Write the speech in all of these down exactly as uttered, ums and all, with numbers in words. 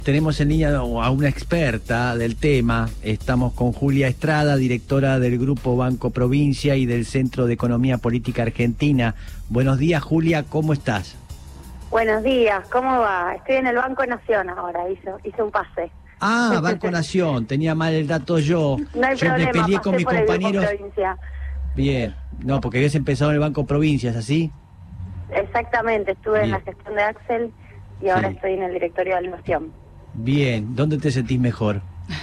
Tenemos en línea a una experta del tema. Estamos con Julia Estrada, directora del Grupo Banco Provincia y del Centro de Economía Política Argentina. Buenos días, Julia, ¿cómo estás? Buenos días, ¿cómo va? Estoy en el Banco Nación ahora, hice, hice un pase. Ah, Banco Nación, tenía mal el dato yo. No hay yo problema, me peleé con mis compañeros. Bien, no, porque habías empezado en el Banco Provincia, ¿es así? Exactamente, estuve Bien. en la gestión de Axel y ahora sí. estoy en el directorio de Nación. Bien, ¿dónde te sentís mejor?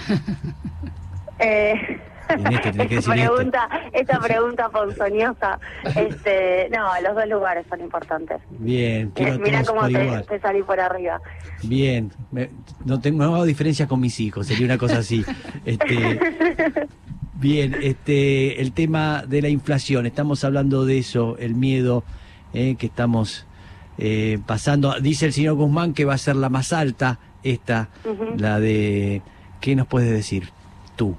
eh, este, esta, que pregunta, este. esta pregunta ponzoñosa, este, no, los dos lugares son importantes. Bien, eh, mira cómo te, te salí por arriba. Bien, me, no tengo no hago diferencias con mis hijos, sería una cosa así. este, bien, este, el tema de la inflación, estamos hablando de eso, el miedo eh, que estamos eh, pasando. Dice el señor Guzmán que va a ser la más alta. Esta, uh-huh. la de... ¿Qué nos puedes decir tú?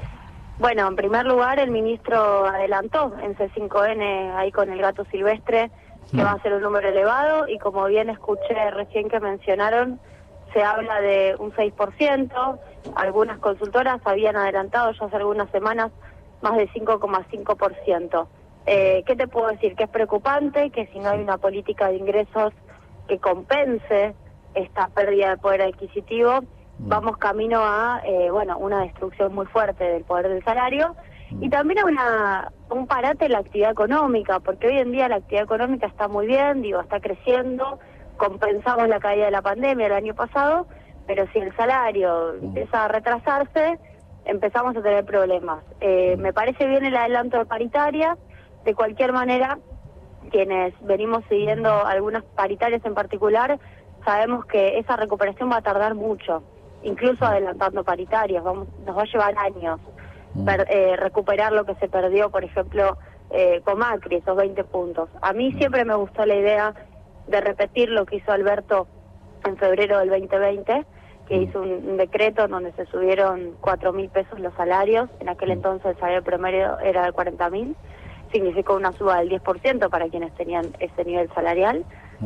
Bueno, en primer lugar, el ministro adelantó en C cinco N, ahí con el gato silvestre, que uh-huh. va a ser un número elevado, y como bien escuché recién que mencionaron, se habla de un seis por ciento, algunas consultoras habían adelantado ya hace algunas semanas más de cinco coma cinco por ciento. Eh, ¿Qué te puedo decir? Que es preocupante, que si no hay una política de ingresos que compense esta pérdida de poder adquisitivo, vamos camino a eh, bueno una destrucción muy fuerte del poder del salario y también a una un parate en la actividad económica, porque hoy en día la actividad económica está muy bien, digo, está creciendo, compensamos la caída de la pandemia el año pasado, pero si el salario empieza a retrasarse, empezamos a tener problemas. Eh, me parece bien el adelanto de paritaria, de cualquier manera, quienes venimos siguiendo algunas paritarias en particular, sabemos que esa recuperación va a tardar mucho, incluso adelantando paritarias, vamos, nos va a llevar años per, eh, recuperar lo que se perdió, por ejemplo, eh, con Macri, esos veinte puntos. A mí siempre me gustó la idea de repetir lo que hizo Alberto en febrero del veinte veinte, que hizo un, un decreto donde se subieron cuatro mil pesos los salarios, en aquel entonces el salario promedio era de cuarenta mil, significó una suba del diez por ciento para quienes tenían ese nivel salarial.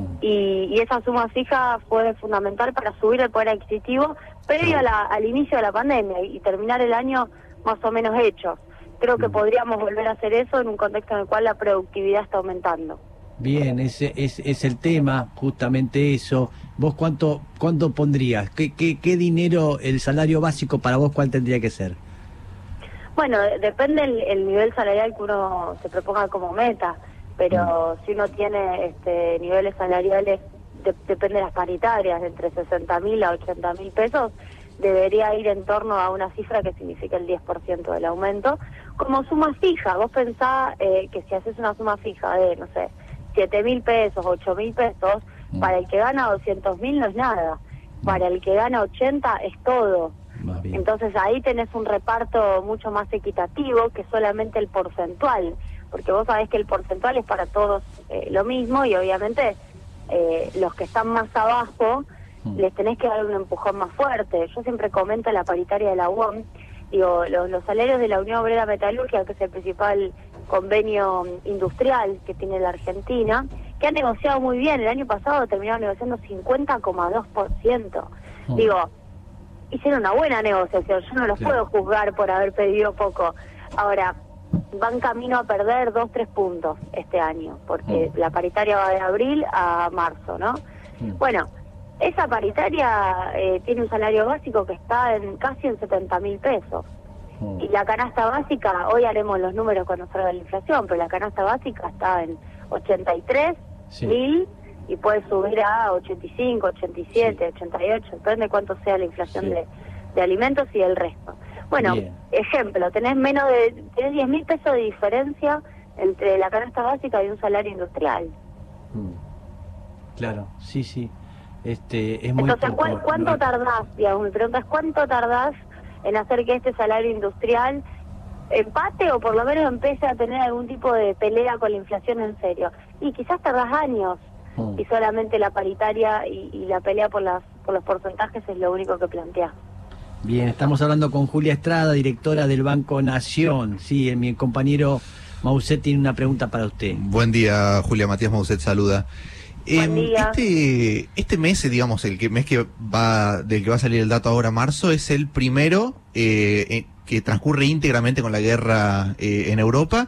Y, y esa suma fija fue fundamental para subir el poder adquisitivo previo a la, al inicio de la pandemia y, y terminar el año más o menos hechos. Creo que podríamos volver a hacer eso en un contexto en el cual la productividad está aumentando. Bien, ese es, es el tema, justamente eso. ¿Vos cuánto cuánto pondrías? ¿Qué, qué, qué dinero, el salario básico para vos, cuál tendría que ser? Bueno, depende el, el nivel salarial que uno se proponga como meta. Pero mm. si uno tiene este niveles salariales, de, depende de las paritarias, de entre sesenta mil a ochenta mil pesos, debería ir en torno a una cifra que significa el diez por ciento del aumento. Como suma fija, vos pensás eh, que si haces una suma fija de, no sé, siete mil pesos, ocho mil pesos, mm. para el que gana doscientos mil no es nada, para el que gana ochenta es todo. Entonces ahí tenés un reparto mucho más equitativo que solamente el porcentual, porque vos sabés que el porcentual es para todos eh, lo mismo y obviamente eh, los que están más abajo mm. les tenés que dar un empujón más fuerte. Yo siempre comento la paritaria de la U O M, digo, los, los salarios de la Unión Obrera Metalúrgica, que es el principal convenio industrial que tiene la Argentina, que ha negociado muy bien, el año pasado terminaron negociando cincuenta coma dos por ciento. Mm. Digo, hicieron una buena negociación, yo no los claro. puedo juzgar por haber pedido poco. Ahora, van camino a perder dos, tres puntos este año, porque mm. la paritaria va de abril a marzo, ¿no? Mm. Bueno, esa paritaria eh, tiene un salario básico que está en casi en setenta mil pesos. Mm. Y la canasta básica, hoy haremos los números cuando salga la inflación, pero la canasta básica está en ochenta y tres mil y puede subir a ochenta y cinco, ochenta y siete, sí. ochenta y ocho, depende de cuánto sea la inflación sí. de, de alimentos y el resto. Bueno, Bien. ejemplo, tenés menos de tenés diez mil pesos de diferencia entre la canasta básica y un salario industrial. Mm. Claro, sí, sí. Este, es muy Entonces, poco. ¿cu ¿cuánto no... tardás? Digamos, mi pregunta es, ¿cuánto tardás en hacer que este salario industrial empate o por lo menos empiece a tener algún tipo de pelea con la inflación en serio? Y quizás tardás años mm. y solamente la paritaria y, y la pelea por, las, por los porcentajes es lo único que planteás. Bien, estamos hablando con Julia Estrada, directora del Banco Nación. Sí, mi compañero Mauset tiene una pregunta para usted. Buen día, Julia. Matías Mauset saluda. Buen día. Este, este mes, digamos, el que mes que va del que va a salir el dato ahora, marzo, es el primero eh, que transcurre íntegramente con la guerra eh, en Europa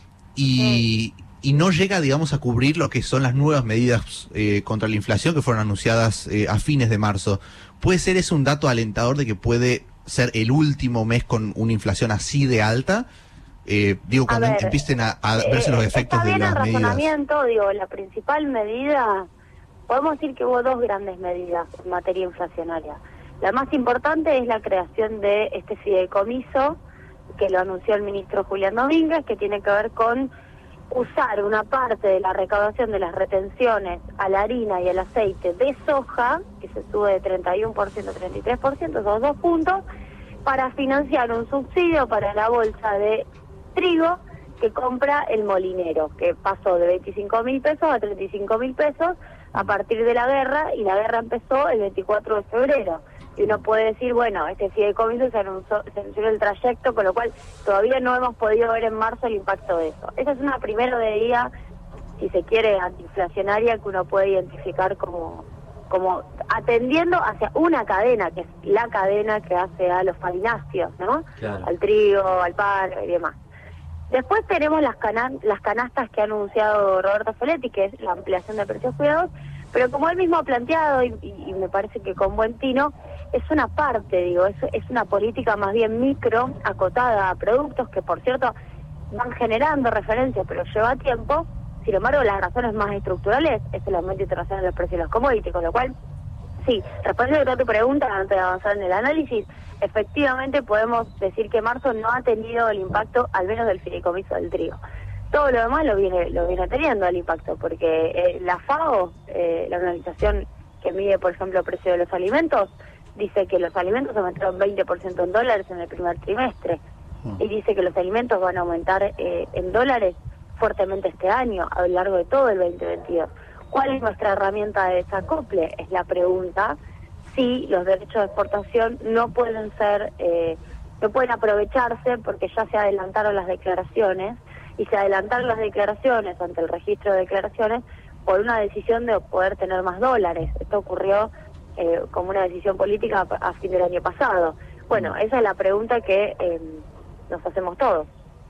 y, sí. y no llega, digamos, a cubrir lo que son las nuevas medidas eh, contra la inflación que fueron anunciadas eh, a fines de marzo. ¿Puede ser ese un dato alentador de que puede ser el último mes con una inflación así de alta? Eh, digo, cuando ver, empiecen a, a verse los efectos de las medidas. Está bien el razonamiento, digo, la principal medida, podemos decir que hubo dos grandes medidas en materia inflacionaria. La más importante es la creación de este fideicomiso, que lo anunció el ministro Julián Domínguez, que tiene que ver con usar una parte de la recaudación de las retenciones a la harina y al aceite de soja, que se sube de treinta y uno por ciento a treinta y tres por ciento, esos dos puntos, para financiar un subsidio para la bolsa de trigo que compra el molinero, que pasó de veinticinco mil pesos a treinta y cinco mil pesos a partir de la guerra, y la guerra empezó el veinticuatro de febrero. Y uno puede decir, bueno, este fideicomiso se anunció, se anunció en el trayecto, con lo cual todavía no hemos podido ver en marzo el impacto de eso. Esa es una primera medida, si se quiere, antiinflacionaria, que uno puede identificar como, como atendiendo hacia una cadena, que es la cadena que hace a los farináceos, ¿no? Claro. Al trigo, al pan y demás. Después tenemos las, cana las canastas que ha anunciado Roberto Feletti, que es la ampliación de precios cuidados, pero como él mismo ha planteado, y, y, y me parece que con buen tino, es una parte, digo, es, es una política más bien micro, acotada a productos que, por cierto, van generando referencias, pero lleva tiempo. Sin embargo, las razones más estructurales es el aumento internacional de los precios de los commodities, con lo cual, sí, respondiendo a tu pregunta, antes de avanzar en el análisis, efectivamente podemos decir que marzo no ha tenido el impacto, al menos del fideicomiso del trigo. Todo lo demás lo viene lo viene teniendo el impacto, porque eh, la FAO, eh, la organización que mide, por ejemplo, el precio de los alimentos, dice que los alimentos aumentaron veinte por ciento en dólares en el primer trimestre, mm. y dice que los alimentos van a aumentar eh, en dólares fuertemente este año, a lo largo de todo el veinte veintidós. ¿Cuál es nuestra herramienta de desacople? Es la pregunta. Sí, los derechos de exportación no pueden ser, eh, no pueden aprovecharse porque ya se adelantaron las declaraciones, y se adelantaron las declaraciones ante el registro de declaraciones por una decisión de poder tener más dólares. Esto ocurrió eh, como una decisión política a, a fin del año pasado. Bueno, esa es la pregunta que eh, nos hacemos todos.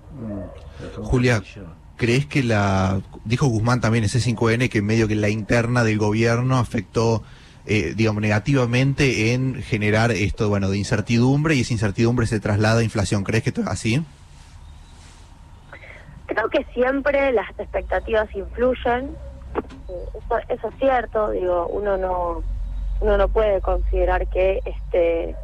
Julia, ¿crees que la, dijo Guzmán también en C cinco N, que medio que la interna del gobierno afectó Eh, digamos, negativamente en generar esto, bueno, de incertidumbre, y esa incertidumbre se traslada a inflación? ¿Crees que esto es así? Creo que siempre las expectativas influyen, eh, eso, eso es cierto, digo, uno no uno no puede considerar que este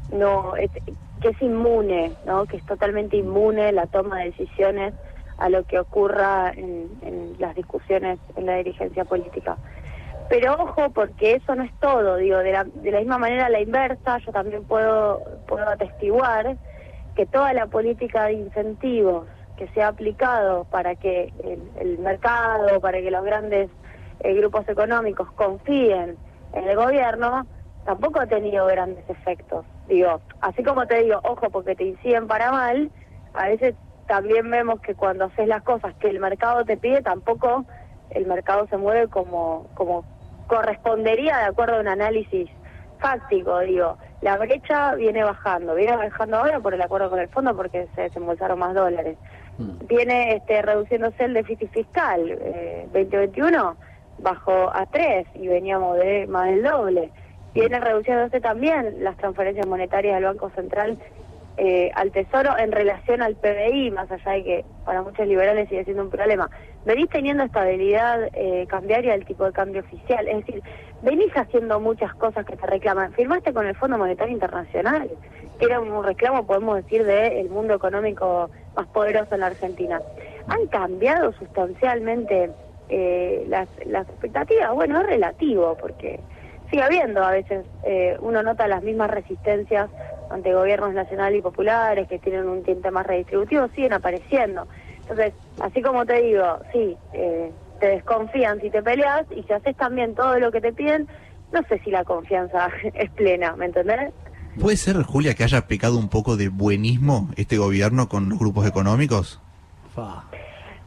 no es, que es inmune, ¿no? Que es totalmente inmune la toma de decisiones a lo que ocurra en, en las discusiones en la dirigencia política. Pero ojo, porque eso no es todo, digo, de la, de la misma manera a la inversa, yo también puedo, puedo atestiguar que toda la política de incentivos que se ha aplicado para que el, el mercado, para que los grandes eh, grupos económicos confíen en el gobierno, tampoco ha tenido grandes efectos. Digo, así como te digo, ojo, porque te inciden para mal, a veces también vemos que cuando haces las cosas que el mercado te pide, tampoco el mercado se mueve como como correspondería de acuerdo a un análisis fáctico. Digo, la brecha viene bajando, viene bajando ahora por el acuerdo con el fondo porque se desembolsaron más dólares. Mm. Viene este reduciéndose el déficit fiscal, eh, veinte veintiuno bajó a tres y veníamos de más del doble. Viene reduciéndose también las transferencias monetarias del Banco Central eh, al Tesoro en relación al P B I, más allá de que para muchos liberales sigue siendo un problema. Venís teniendo estabilidad eh, cambiaria del tipo de cambio oficial, es decir, venís haciendo muchas cosas que te reclaman. Firmaste con el Fondo Monetario Internacional, que era un reclamo, podemos decir, del mundo económico más poderoso en la Argentina. ¿Han cambiado sustancialmente eh, las, las expectativas? Bueno, es relativo, porque sigue habiendo a veces, eh, uno nota las mismas resistencias ante gobiernos nacionales y populares que tienen un tinte más redistributivo, siguen apareciendo. Entonces, así como te digo, sí, eh, te desconfían si te peleas, y si haces también todo lo que te piden, no sé si la confianza es plena, ¿me entendés? ¿Puede ser, Julia, que haya pecado un poco de buenismo este gobierno con los grupos económicos? Mira,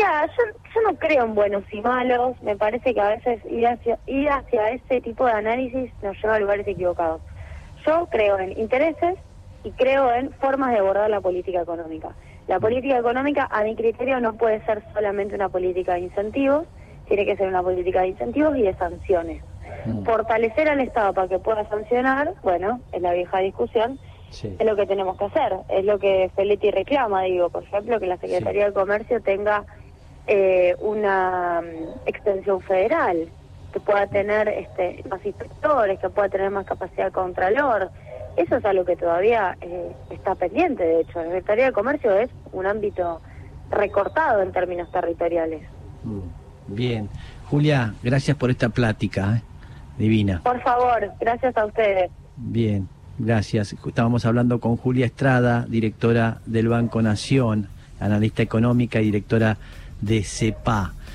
Mira, yo, yo no creo en buenos y malos. Me parece que a veces ir hacia, ir hacia ese tipo de análisis nos lleva a lugares equivocados. Yo creo en intereses y creo en formas de abordar la política económica. La política económica, a mi criterio, no puede ser solamente una política de incentivos, tiene que ser una política de incentivos y de sanciones. Mm. Fortalecer al Estado para que pueda sancionar, bueno, es la vieja discusión, sí. Es lo que tenemos que hacer, es lo que Feletti reclama, digo, por ejemplo, que la Secretaría sí. de Comercio tenga eh, una um, extensión federal, que pueda tener este, más inspectores, que pueda tener más capacidad de contralor. Eso es algo que todavía eh, está pendiente, de hecho. La Secretaría de Comercio es un ámbito recortado en términos territoriales. Bien. Julia, gracias por esta plática, ¿eh? Divina. Por favor, gracias a ustedes. Bien, gracias. Estábamos hablando con Julia Estrada, directora del Banco Nación, analista económica y directora de CEPA.